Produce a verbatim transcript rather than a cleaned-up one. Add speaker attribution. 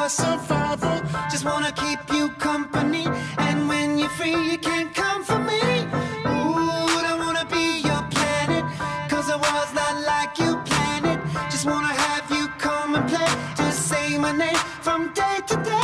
Speaker 1: our survival. Just wanna keep you company, and when you're free you can't come for me. Ooh, I wanna be your planet, cause the world's not like you planned it. Just wanna have you come and play, just say my name from day to day.